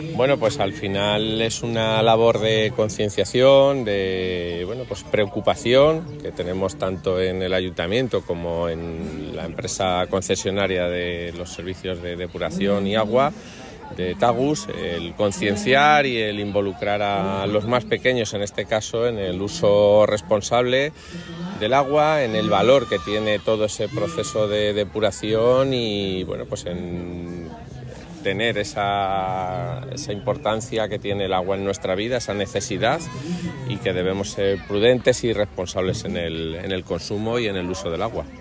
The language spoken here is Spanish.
Bueno, pues al final es una labor de concienciación, de preocupación que tenemos tanto en el ayuntamiento como en la empresa concesionaria de los servicios de depuración y agua de Tagus, el concienciar y el involucrar a los más pequeños, en este caso, en el uso responsable del agua, en el valor que tiene todo ese proceso de depuración y en tener esa importancia que tiene el agua en nuestra vida, esa necesidad, y que debemos ser prudentes y responsables en el consumo y en el uso del agua.